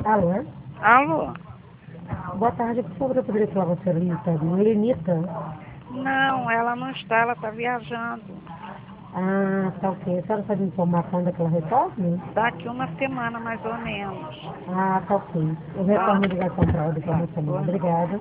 Alô? Alô? Boa tarde, por favor, eu poderia falar com a senhorita Lenita? Não, ela não está, ela está viajando. Ah, tá ok. A senhora pode me informar quando é que ela retorna? Daqui uma semana, mais ou menos. Ah, tá ok. Eu Tá? retorno a ligação para ela depois Tá. da semana. Boa noite. Obrigada.